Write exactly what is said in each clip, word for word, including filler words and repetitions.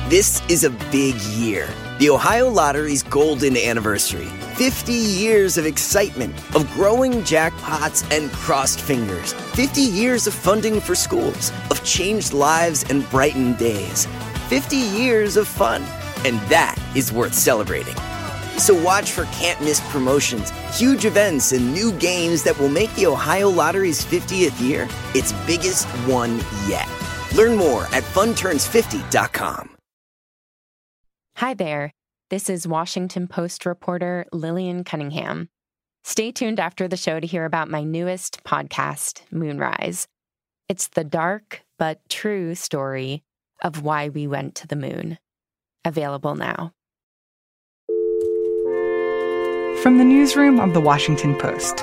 This is a big year. The Ohio Lottery's golden anniversary. fifty years of excitement, of growing jackpots and crossed fingers. fifty years of funding for schools, of changed lives and brightened days. fifty years of fun. And that is worth celebrating. So watch for can't-miss promotions, huge events, and new games that will make the Ohio Lottery's fiftieth year its biggest one yet. Learn more at fun turns fifty dot com. Hi there. This is Washington Post reporter Lillian Cunningham. Stay tuned after the show to hear about my newest podcast, Moonrise. It's the dark but true story of why we went to the moon. Available now. From the newsroom of The Washington Post.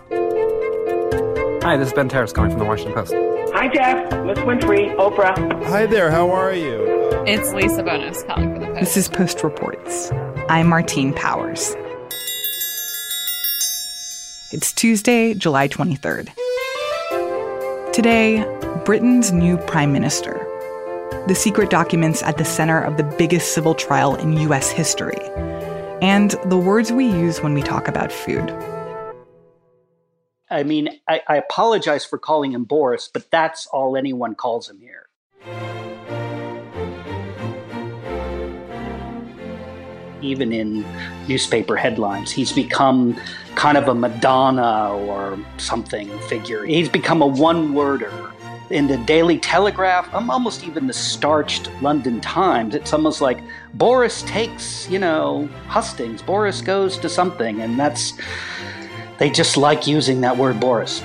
Hi, this is Ben Terrace calling from The Washington Post. Hi, Jeff. Miss Winfrey, Oprah. Hi there, how are you? It's Lisa Bonus calling for the Post. This is Post Reports. I'm Martine Powers. It's Tuesday, July twenty-third. Today, Britain's new prime minister. The secret documents at the center of the biggest civil trial in U S history. And the words we use when we talk about food. I mean, I, I apologize for calling him Boris, but that's all anyone calls him here. Even in newspaper headlines, he's become kind of a Madonna or something figure. He's become a one-worder. In the Daily Telegraph, um, almost even the starched London Times, it's almost like Boris takes, you know, hustings. Boris goes to something, and that's... They just like using that word Boris.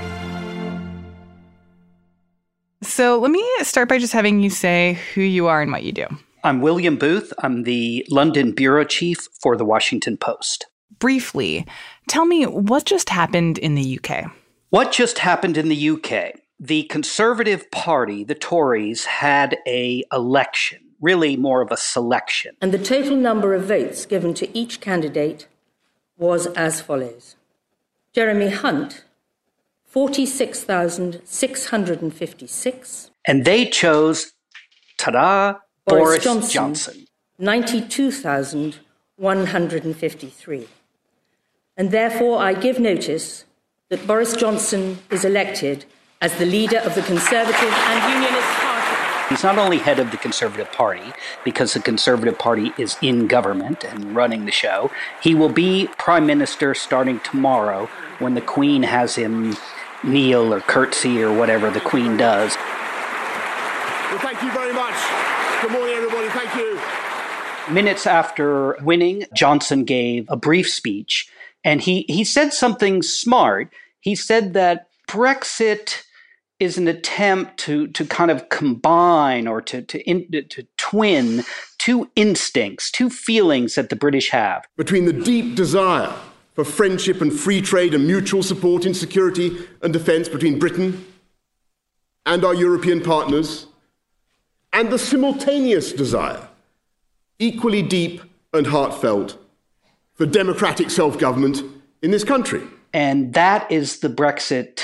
So let me start by just having you say who you are and what you do. I'm William Booth. I'm the London bureau chief for The Washington Post. Briefly, tell me what just happened in the U K. What just happened in the U K? The Conservative Party, the Tories, had a election, really more of a selection. And the total number of votes given to each candidate was as follows. Jeremy Hunt, forty-six thousand six hundred fifty-six. And they chose, ta-da, Boris, Boris Johnson, Johnson. ninety-two thousand one hundred fifty-three. And therefore I give notice that Boris Johnson is elected as the leader of the Conservative and Unionist Party. He's not only head of the Conservative Party, because the Conservative Party is in government and running the show, he will be Prime Minister starting tomorrow when the Queen has him kneel or curtsy or whatever the Queen does. Well, thank you very much. Good morning, everybody. Thank you. Minutes after winning, Johnson gave a brief speech, and he, he said something smart. He said that Brexit is an attempt to to kind of combine or to to, in, to twin two instincts, two feelings that the British have. Between the deep desire for friendship and free trade and mutual support in security and defence between Britain and our European partners, and the simultaneous desire, equally deep and heartfelt, for democratic self-government in this country. And that is the Brexit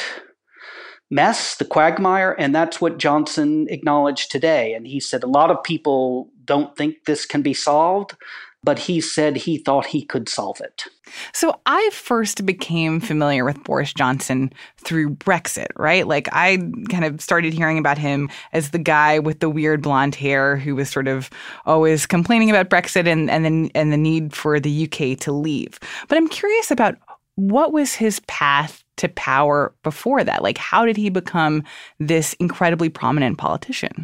mess, the quagmire, and that's what Johnson acknowledged today. And he said a lot of people don't think this can be solved, but he said he thought he could solve it. So I first became familiar with Boris Johnson through Brexit, right? Like I kind of started hearing about him as the guy with the weird blonde hair who was sort of always complaining about Brexit and, and, then, and the need for the U K to leave. But I'm curious about what was his path to power before that? Like, how did he become this incredibly prominent politician?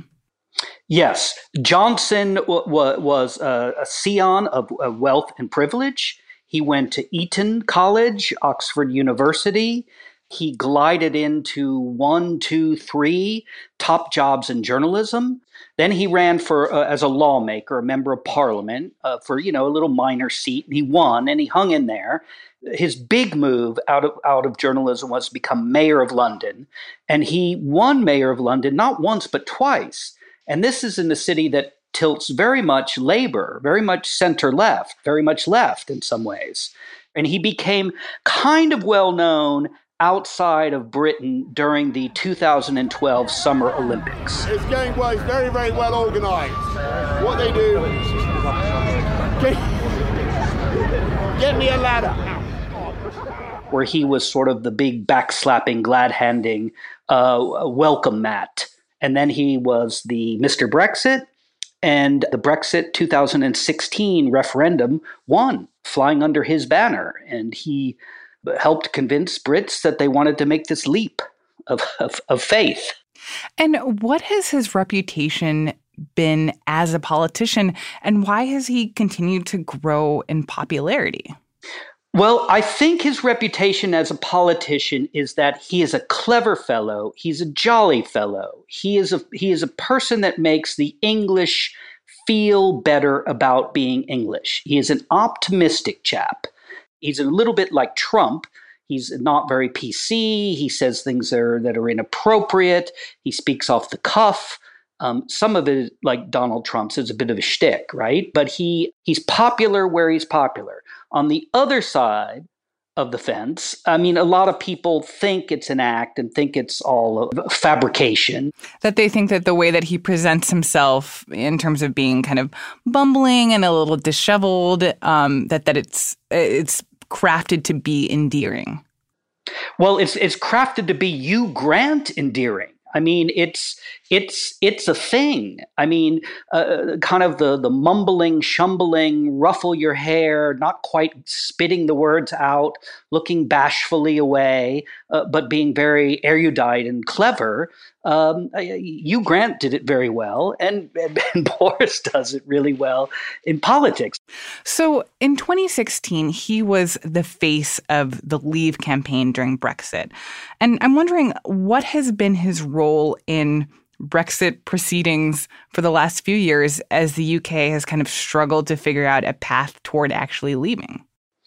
Yes, Johnson w- w- was a, a scion of uh, wealth and privilege. He went to Eton College, Oxford University. He glided into one, two, three top jobs in journalism. Then he ran for uh, as a lawmaker, a member of parliament, uh, for, you know, a little minor seat. And he won, and he hung in there. His big move out of out of journalism was to become mayor of London. And he won mayor of London not once, but twice. And this is in a city that tilts very much Labour, very much center-left, very much left in some ways. And he became kind of well known outside of Britain during the two thousand twelve Summer Olympics. It's going well. It's very, very well organised. What they do... Get, get me a ladder. Where he was sort of the big backslapping, glad-handing uh, welcome mat. And then he was the Mister Brexit, and the Brexit two thousand sixteen referendum won, flying under his banner. And he helped convince Brits that they wanted to make this leap of, of, of faith. And what has his reputation been as a politician, and why has he continued to grow in popularity? Well, I think his reputation as a politician is that he is a clever fellow. He's a jolly fellow. He is a he is a person that makes the English feel better about being English. He is an optimistic chap. He's a little bit like Trump. He's not very P C. He says things that are, that are inappropriate. He speaks off the cuff. Um, some of it, like Donald Trump's, is a bit of a shtick, right? But he he's popular where he's popular. On the other side of the fence, I mean, a lot of people think it's an act and think it's all a fabrication. That they think that the way that he presents himself in terms of being kind of bumbling and a little disheveled, um, that that it's it's crafted to be endearing. Well, it's it's crafted to be Hugh Grant endearing. I mean, it's it's it's a thing. I mean, uh, kind of the the mumbling, shumbling, ruffle your hair, not quite spitting the words out, looking bashfully away, uh, but being very erudite and clever. Um, Hugh Grant did it very well, and, and Boris does it really well in politics. So in twenty sixteen, he was the face of the Leave campaign during Brexit. And I'm wondering, what has been his role in Brexit proceedings for the last few years as the U K has kind of struggled to figure out a path toward actually leaving?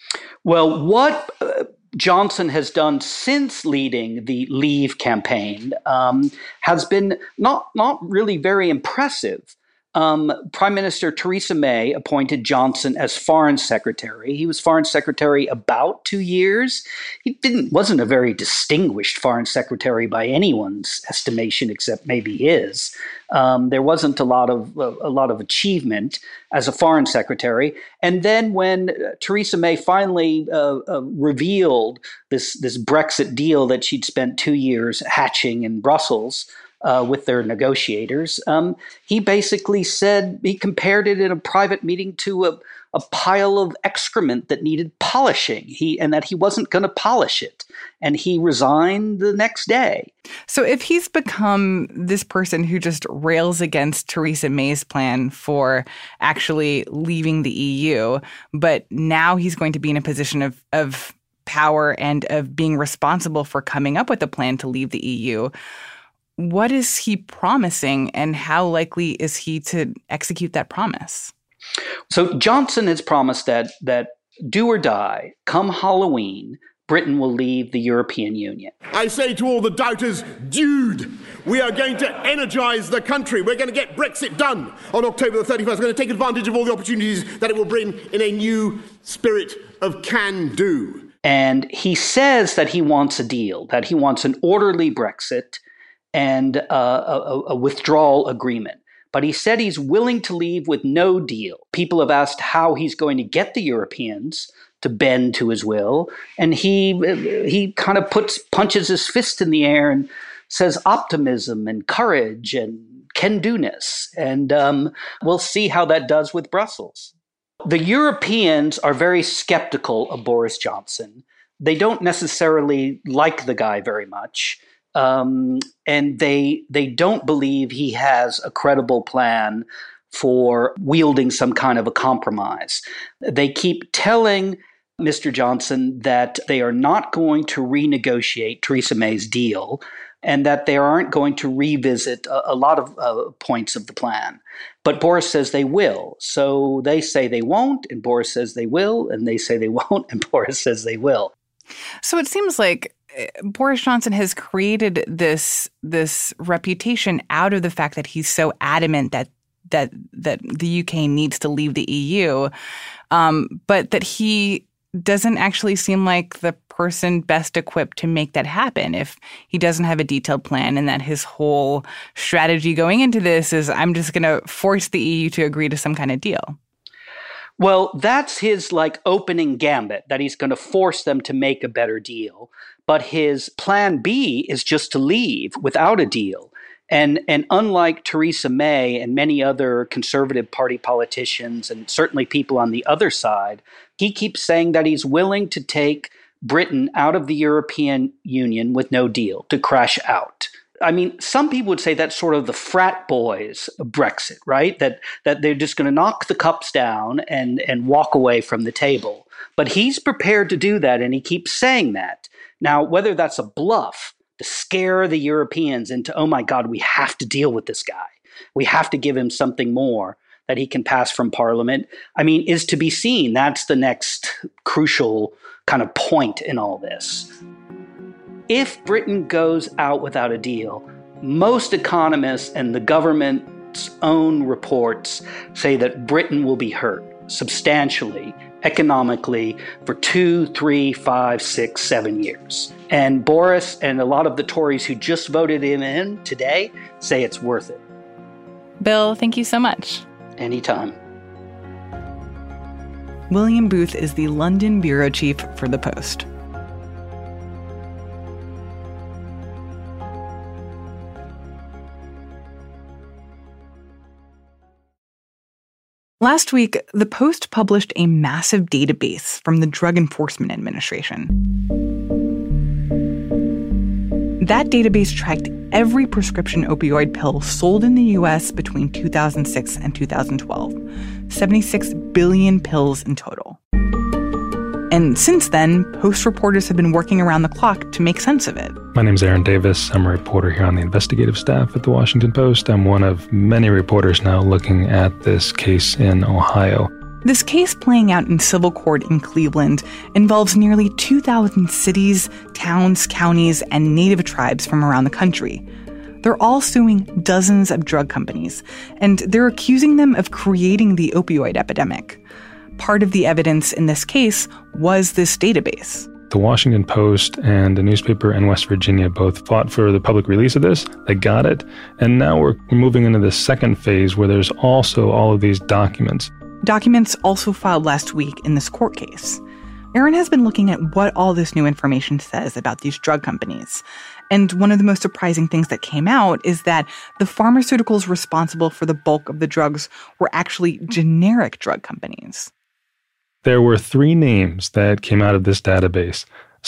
Well, what uh, Johnson has done since leading the Leave campaign um, has been not not really very impressive. Um, Prime Minister Theresa May appointed Johnson as Foreign Secretary. He was Foreign Secretary about two years. He didn't wasn't a very distinguished Foreign Secretary by anyone's estimation, except maybe his. Um, there wasn't a lot of uh, a lot of achievement as a Foreign Secretary. And then when uh, Theresa May finally uh, uh, revealed this this Brexit deal that she'd spent two years hatching in Brussels, Uh, with their negotiators, um, he basically said, he compared it in a private meeting to a, a pile of excrement that needed polishing, he and that he wasn't going to polish it. And he resigned the next day. So if he's become this person who just rails against Theresa May's plan for actually leaving the E U, but now he's going to be in a position of, of power and of being responsible for coming up with a plan to leave the E U, what is he promising, and how likely is he to execute that promise? So Johnson has promised that that do or die, come Halloween, Britain will leave the European Union. I say to all the doubters, dude, we are going to energize the country. We're going to get Brexit done on October the thirty-first. We're going to take advantage of all the opportunities that it will bring in a new spirit of can-do. And he says that he wants a deal, that he wants an orderly Brexit and uh, a, a withdrawal agreement. But he said he's willing to leave with no deal. People have asked how he's going to get the Europeans to bend to his will. And he he kind of puts punches his fist in the air and says optimism and courage and can-do-ness. And um, we'll see how that does with Brussels. The Europeans are very skeptical of Boris Johnson. They don't necessarily like the guy very much. Um, and they they don't believe he has a credible plan for wielding some kind of a compromise. They keep telling Mister Johnson that they are not going to renegotiate Theresa May's deal and that they aren't going to revisit a, a lot of uh, points of the plan. But Boris says they will. So they say they won't, and Boris says they will, and they say they won't, and Boris says they will. So it seems like Boris Johnson has created this this reputation out of the fact that he's so adamant that that that the U K needs to leave the E U, um, but that he doesn't actually seem like the person best equipped to make that happen if he doesn't have a detailed plan and that his whole strategy going into this is, I'm just going to force the E U to agree to some kind of deal? Well, that's his like opening gambit, that he's going to force them to make a better deal. But his plan B is just to leave without a deal. And and unlike Theresa May and many other Conservative Party politicians, and certainly people on the other side, he keeps saying that he's willing to take Britain out of the European Union with no deal, to crash out. I mean, some people would say that's sort of the frat boys of Brexit, right? That that they're just going to knock the cups down and, and walk away from the table. But he's prepared to do that, and he keeps saying that. Now, whether that's a bluff to scare the Europeans into, oh my God, we have to deal with this guy, we have to give him something more that he can pass from Parliament, I mean, is to be seen. That's the next crucial kind of point in all this. If Britain goes out without a deal, most economists and the government's own reports say that Britain will be hurt substantially, economically, for two, three, five, six, seven years. And Boris and a lot of the Tories who just voted him in today say it's worth it. Bill, thank you so much. Anytime. William Booth is the London bureau chief for The Post. Last week, The Post published a massive database from the Drug Enforcement Administration. That database tracked every prescription opioid pill sold in the U S between two thousand six and two thousand twelve, seventy-six billion pills in total. And since then, Post reporters have been working around the clock to make sense of it. My name's Aaron Davis. I'm a reporter here on the investigative staff at The Washington Post. I'm one of many reporters now looking at this case in Ohio. This case playing out in civil court in Cleveland involves nearly two thousand cities, towns, counties, and native tribes from around the country. They're all suing dozens of drug companies, and they're accusing them of creating the opioid epidemic. Part of the evidence in this case was this database. The Washington Post and a newspaper in West Virginia both fought for the public release of this. They got it. And now we're moving into the second phase where there's also all of these documents. Documents also filed last week in this court case. Aaron has been looking at what all this new information says about these drug companies. And one of the most surprising things that came out is that the pharmaceuticals responsible for the bulk of the drugs were actually generic drug companies. There were three names that came out of this database: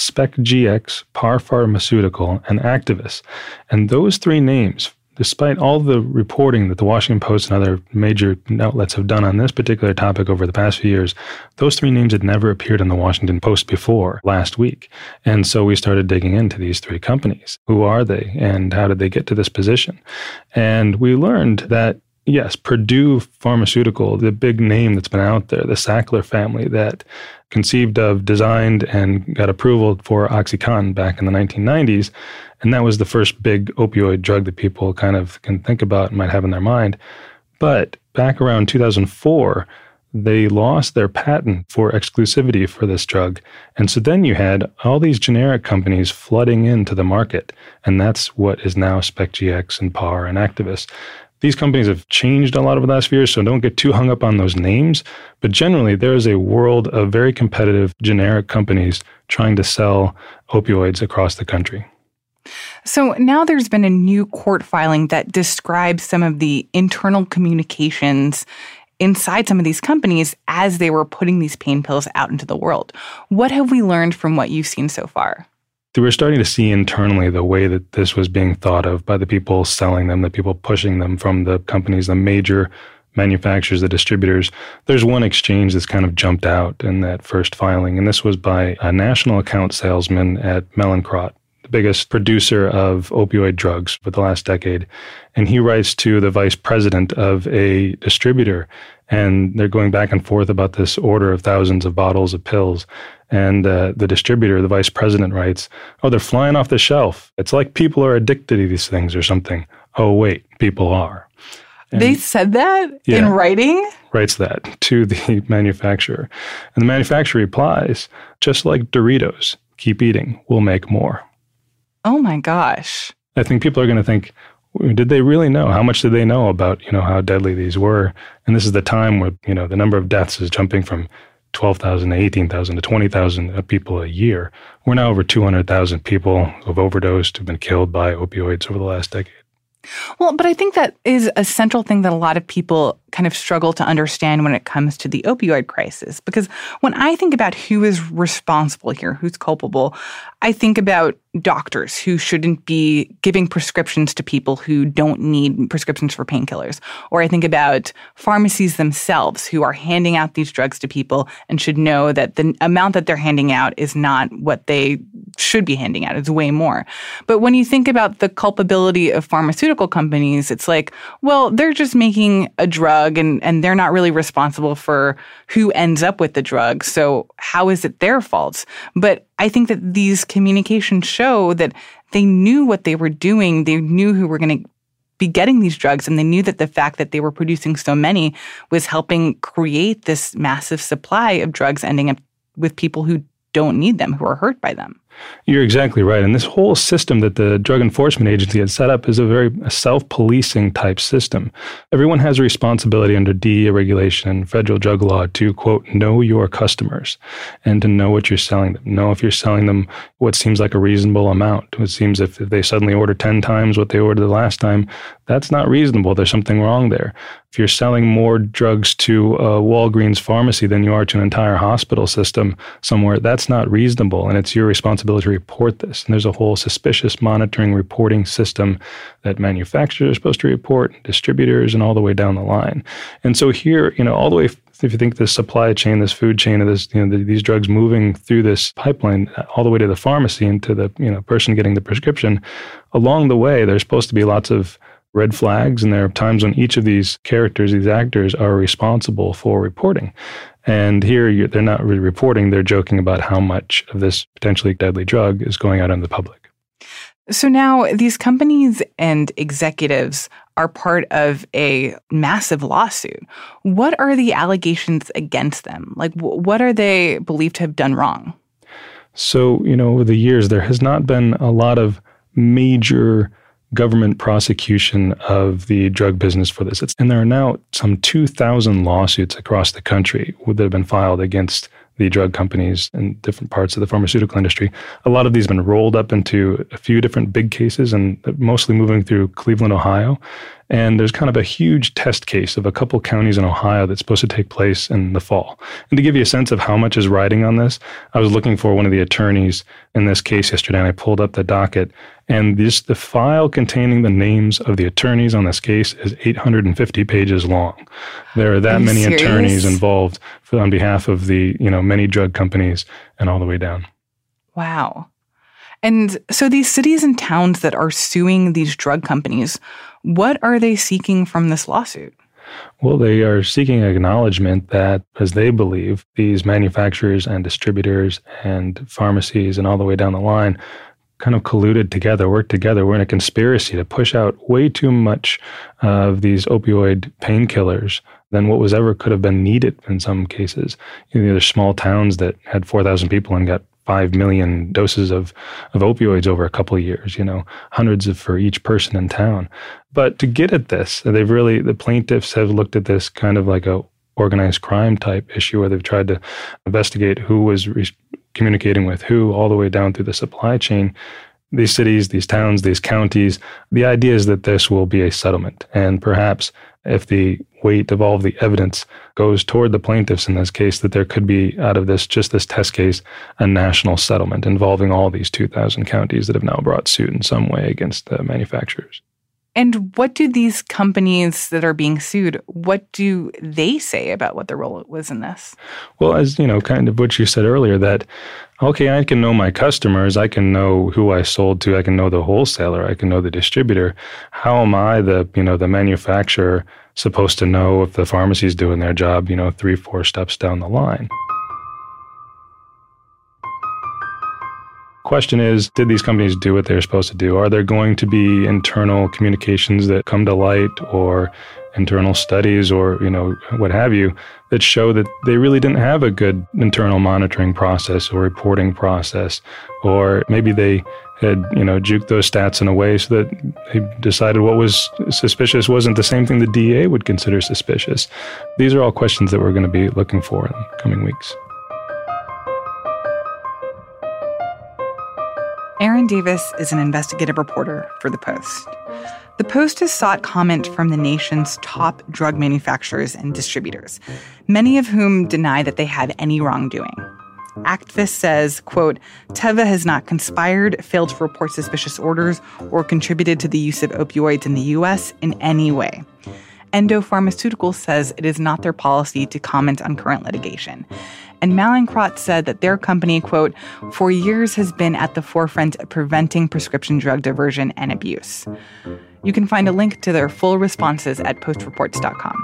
SpecGX, Par Pharmaceutical, and Actavis. And those three names, despite all the reporting that the Washington Post and other major outlets have done on this particular topic over the past few years, those three names had never appeared in the Washington Post before last week. And so we started digging into these three companies. Who are they, and how did they get to this position? And we learned that yes, Purdue Pharmaceutical, the big name that's been out there, the Sackler family that conceived of, designed, and got approval for OxyContin back in the nineteen nineties. And that was the first big opioid drug that people kind of can think about and might have in their mind. But back around two thousand four, they lost their patent for exclusivity for this drug. And so then you had all these generic companies flooding into the market. And that's what is now SpecGX and Par and Actavis. These companies have changed a lot over the last few years, so don't get too hung up on those names. But generally, there is a world of very competitive generic companies trying to sell opioids across the country. So now there's been a new court filing that describes some of the internal communications inside some of these companies as they were putting these pain pills out into the world. What have we learned from what you've seen so far? We're starting to see internally the way that this was being thought of by the people selling them, the people pushing them from the companies, the major manufacturers, the distributors. There's one exchange that's kind of jumped out in that first filing, and this was by a national account salesman at Mallinckrodt, the biggest producer of opioid drugs for the last decade. And he writes to the vice president of a distributor, and they're going back and forth about this order of thousands of bottles of pills. And uh, the distributor, the vice president, writes, oh, they're flying off the shelf. It's like people are addicted to these things or something. Oh, wait, people are. And they said that yeah, in writing? Writes that to the manufacturer. And the manufacturer replies, just like Doritos, keep eating. We'll make more. Oh my gosh. I think people are going to think, did they really know? How much did they know about, you know, how deadly these were? And this is the time where, you know, the number of deaths is jumping from twelve thousand to eighteen thousand to twenty thousand people a year. We're now over two hundred thousand people who have overdosed, who've been killed by opioids over the last decade. Well, but I think that is a central thing that a lot of people kind of struggle to understand when it comes to the opioid crisis. Because when I think about who is responsible here, who's culpable, I think about doctors who shouldn't be giving prescriptions to people who don't need prescriptions for painkillers. Or I think about pharmacies themselves who are handing out these drugs to people and should know that the amount that they're handing out is not what they should be handing out. It's way more. But when you think about the culpability of pharmaceutical companies, it's like, well, they're just making a drug and, and they're not really responsible for who ends up with the drug. So how is it their fault? But I think that these communications show that they knew what they were doing. They knew who were going to be getting these drugs, and they knew that the fact that they were producing so many was helping create this massive supply of drugs ending up with people who don't need them, who are hurt by them. You're exactly right. And this whole system that the Drug Enforcement Agency had set up is a very self-policing type system. Everyone has a responsibility under D E A regulation and federal drug law to, quote, know your customers and to know what you're selling them. Know if you're selling them what seems like a reasonable amount. It seems if they suddenly order ten times what they ordered the last time, that's not reasonable. There's something wrong there. If you're selling more drugs to a Walgreens pharmacy than you are to an entire hospital system somewhere, that's not reasonable, and it's your responsibility to report this. And there's a whole suspicious monitoring reporting system that manufacturers are supposed to report, distributors, and all the way down the line. And so here, you know, all the way, if you think this supply chain, this food chain of this, you know, the, these drugs moving through this pipeline all the way to the pharmacy and to the, you know, person getting the prescription, along the way, there's supposed to be lots of red flags, and there are times when each of these characters, these actors, are responsible for reporting. And here you're, they're not really reporting, they're joking about how much of this potentially deadly drug is going out in the public. So now these companies and executives are part of a massive lawsuit. What are the allegations against them? Like, w- what are they believed to have done wrong? So, you know, over the years, there has not been a lot of major government prosecution of the drug business for this. It's, and there are now some two thousand lawsuits across the country that have been filed against the drug companies in different parts of the pharmaceutical industry. A lot of these have been rolled up into a few different big cases, and mostly moving through Cleveland, Ohio. And there's kind of a huge test case of a couple counties in Ohio that's supposed to take place in the fall. And to give you a sense of how much is riding on this, I was looking for one of the attorneys in this case yesterday, and I pulled up the docket. And this, the file containing the names of the attorneys on this case is eight hundred fifty pages long. There are that are many serious? attorneys involved for, on behalf of the, you know, many drug companies and all the way down. Wow. And so these cities and towns that are suing these drug companies, what are they seeking from this lawsuit? Well, they are seeking acknowledgement that, as they believe, these manufacturers and distributors and pharmacies and all the way down the line kind of colluded together, worked together. We're in a conspiracy to push out way too much of these opioid painkillers than what was ever could have been needed in some cases. You know, there's small towns that had four thousand people and got five million doses of, of opioids over a couple of years, you know, hundreds of for each person in town. But to get at this, they've really, the plaintiffs have looked at this kind of like a organized crime type issue where they've tried to investigate who was re- communicating with who all the way down through the supply chain. These cities, these towns, these counties, the idea is that this will be a settlement. And perhaps if the weight of all of the evidence goes toward the plaintiffs in this case, that there could be, out of this, just this test case, a national settlement involving all these two thousand counties that have now brought suit in some way against the manufacturers. And what do these companies that are being sued, what do they say about what their role was in this? Well, as you know, kind of what you said earlier, that, okay, I can know my customers, I can know who I sold to, I can know the wholesaler, I can know the distributor. How am I, the, you know, the manufacturer, supposed to know if the pharmacy's doing their job, you know, three, four steps down the line? Question is, did these companies do what they're supposed to do? Are there going to be internal communications that come to light, or internal studies, or, you know, what have you, that show that they really didn't have a good internal monitoring process or reporting process, or maybe they had, you know, juked those stats in a way so that they decided what was suspicious wasn't the same thing the D E A would consider suspicious? These are all questions that we're going to be looking for in the coming weeks. Aaron Davis is an investigative reporter for The Post. The Post has sought comment from the nation's top drug manufacturers and distributors, many of whom deny that they had any wrongdoing. Activist says, quote, Teva has not conspired, failed to report suspicious orders, or contributed to the use of opioids in the U S in any way. Endo Pharmaceuticals says it is not their policy to comment on current litigation. And Mallinckrodt said that their company, quote, for years has been at the forefront of preventing prescription drug diversion and abuse. You can find a link to their full responses at post reports dot com.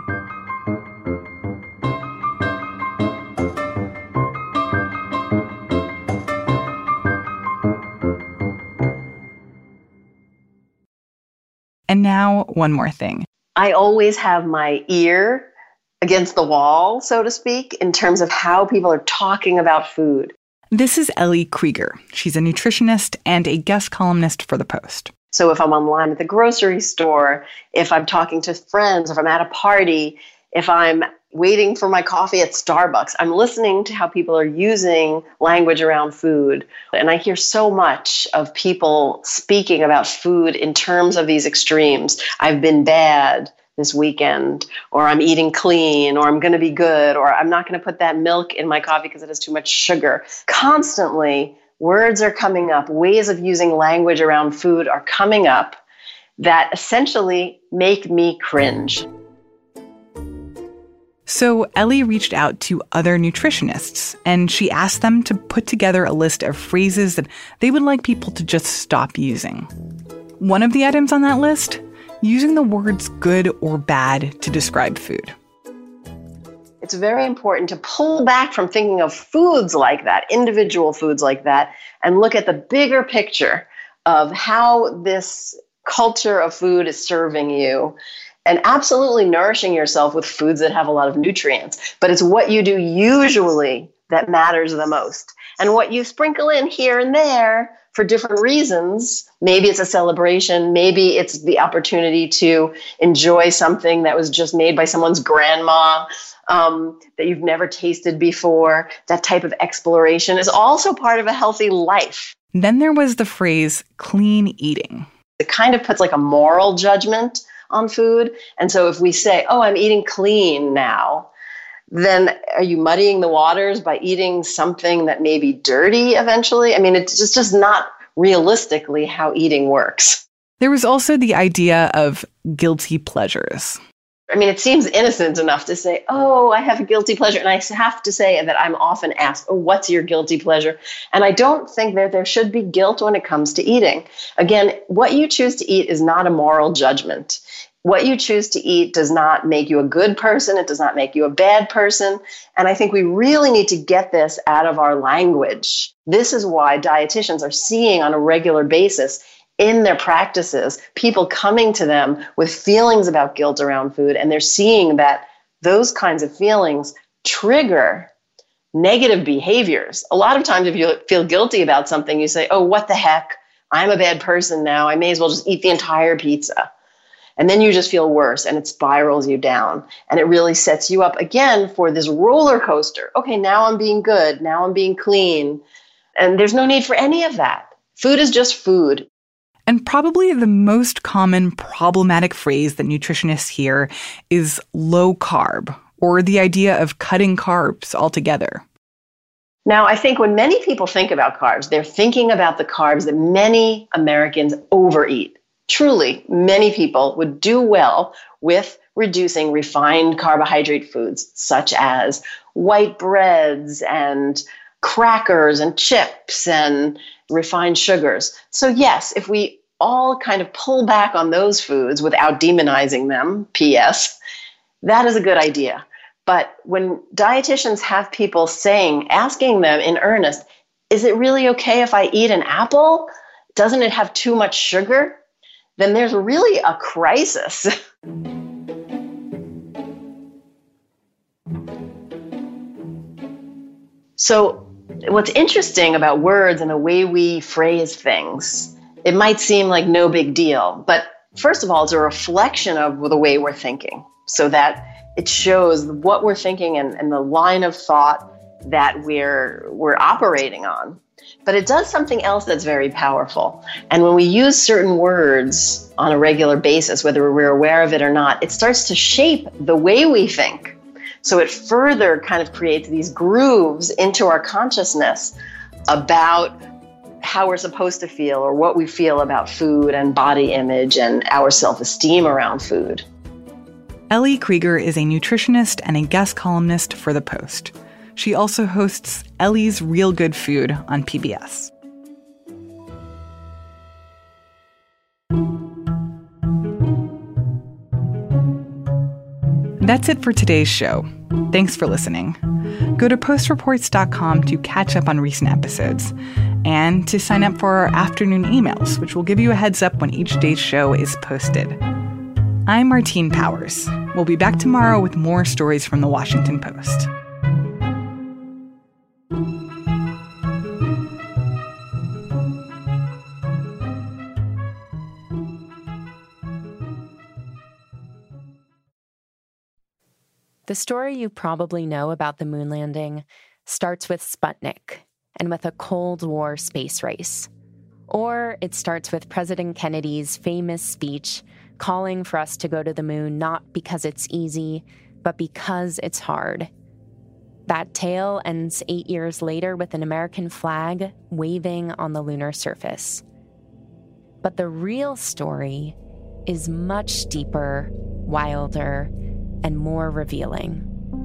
And now, one more thing. I always have my ear against the wall, so to speak, in terms of how people are talking about food. This is Ellie Krieger. She's a nutritionist and a guest columnist for The Post. So if I'm online at the grocery store, if I'm talking to friends, if I'm at a party, if I'm waiting for my coffee at Starbucks, I'm listening to how people are using language around food. And I hear so much of people speaking about food in terms of these extremes. I've been bad this weekend, or I'm eating clean, or I'm going to be good, or I'm not going to put that milk in my coffee because it has too much sugar. Constantly, words are coming up, ways of using language around food are coming up that essentially make me cringe. So Ellie reached out to other nutritionists, and she asked them to put together a list of phrases that they would like people to just stop using. One of the items on that list, using the words good or bad to describe food. It's very important to pull back from thinking of foods like that, individual foods like that, and look at the bigger picture of how this culture of food is serving you, and absolutely nourishing yourself with foods that have a lot of nutrients. But it's what you do usually that matters the most. And what you sprinkle in here and there for different reasons, maybe it's a celebration, maybe it's the opportunity to enjoy something that was just made by someone's grandma, um, that you've never tasted before. That type of exploration is also part of a healthy life. Then there was the phrase clean eating. It kind of puts like a moral judgment on food. And so if we say, oh, I'm eating clean now, then are you muddying the waters by eating something that may be dirty eventually? I mean, it's just, just not realistically how eating works. There was also the idea of guilty pleasures. I mean, it seems innocent enough to say, oh, I have a guilty pleasure. And I have to say that I'm often asked, oh, what's your guilty pleasure? And I don't think that there should be guilt when it comes to eating. Again, what you choose to eat is not a moral judgment. What you choose to eat does not make you a good person. It does not make you a bad person. And I think we really need to get this out of our language. This is why dietitians are seeing on a regular basis in their practices people coming to them with feelings about guilt around food. And they're seeing that those kinds of feelings trigger negative behaviors. A lot of times if you feel guilty about something, you say, oh, what the heck? I'm a bad person now. I may as well just eat the entire pizza. And then you just feel worse and it spirals you down. And it really sets you up again for this roller coaster. Okay, now I'm being good. Now I'm being clean. And there's no need for any of that. Food is just food. And probably the most common problematic phrase that nutritionists hear is low carb, or the idea of cutting carbs altogether. Now, I think when many people think about carbs, they're thinking about the carbs that many Americans overeat. Truly, many people would do well with reducing refined carbohydrate foods, such as white breads and crackers and chips and refined sugars. So yes, if we all kind of pull back on those foods without demonizing them, P S, that is a good idea. But when dietitians have people saying, asking them in earnest, is it really okay if I eat an apple? Doesn't it have too much sugar? Then there's really a crisis. So what's interesting about words and the way we phrase things, it might seem like no big deal, but first of all, it's a reflection of the way we're thinking, so that it shows what we're thinking and, and the line of thought that we're we're operating on. But it does something else that's very powerful. And when we use certain words on a regular basis, whether we're aware of it or not, it starts to shape the way we think. So it further kind of creates these grooves into our consciousness about how we're supposed to feel or what we feel about food and body image and our self-esteem around food. Ellie Krieger is a nutritionist and a guest columnist for The Post. She also hosts Ellie's Real Good Food on P B S. That's it for today's show. Thanks for listening. Go to post reports dot com to catch up on recent episodes and to sign up for our afternoon emails, which will give you a heads up when each day's show is posted. I'm Martine Powers. We'll be back tomorrow with more stories from The Washington Post. The story you probably know about the moon landing starts with Sputnik and with a Cold War space race. Or it starts with President Kennedy's famous speech calling for us to go to the moon not because it's easy, but because it's hard. That tale ends eight years later with an American flag waving on the lunar surface. But the real story is much deeper, wilder, and more revealing.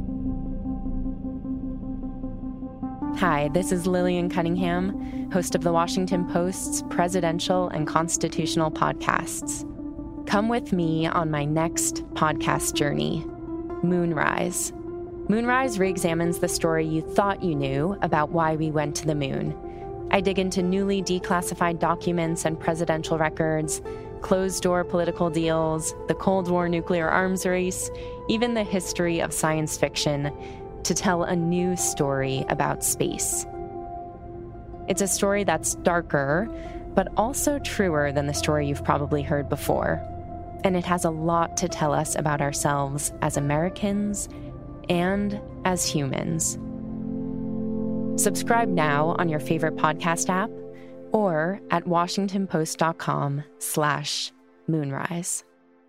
Hi, this is Lillian Cunningham, host of The Washington Post's presidential and constitutional podcasts. Come with me on my next podcast journey, Moonrise. Moonrise re-examines the story you thought you knew about why we went to the moon. I dig into newly declassified documents and presidential records, closed-door political deals, the Cold War nuclear arms race, even the history of science fiction, to tell a new story about space. It's a story that's darker, but also truer than the story you've probably heard before. And it has a lot to tell us about ourselves as Americans and as humans. Subscribe now on your favorite podcast app or at washingtonpost.com slash moonrise.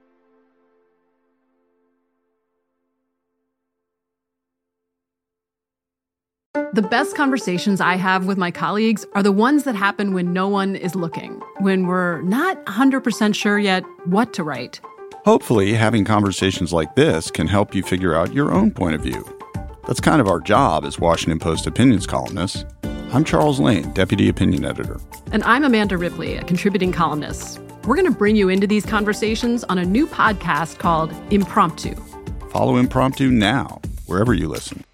The best conversations I have with my colleagues are the ones that happen when no one is looking, when we're not one hundred percent sure yet what to write. Hopefully, having conversations like this can help you figure out your own point of view. That's kind of our job as Washington Post opinions columnists. I'm Charles Lane, Deputy Opinion Editor. And I'm Amanda Ripley, a contributing columnist. We're going to bring you into these conversations on a new podcast called Impromptu. Follow Impromptu now, wherever you listen.